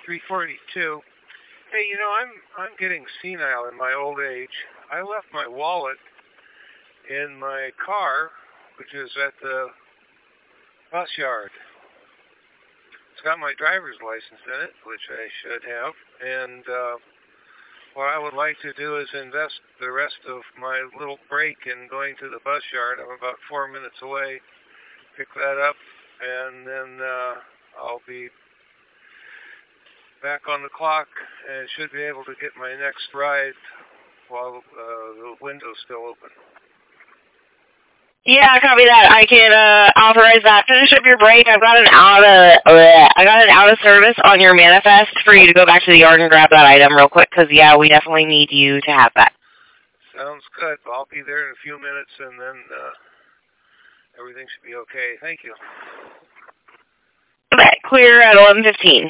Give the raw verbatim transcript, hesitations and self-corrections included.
three forty-two. Hey, you know, I'm I'm getting senile in my old age. I left my wallet in my car, which is at the bus yard. It's got my driver's license in it, which I should have. And uh, what I would like to do is invest the rest of my little break in going to the bus yard. I'm about four minutes away. Pick that up, and then uh, I'll be back on the clock and should be able to get my next ride while uh, the window's still open. Yeah, copy that. I can uh, authorize that. Finish up your break. I've got an out of uh, I got an out of service on your manifest for you to go back to the yard and grab that item real quick. Cause yeah, we definitely need you to have that. Sounds good. I'll be there in a few minutes, and then uh, everything should be okay. Thank you. Okay, clear at eleven fifteen.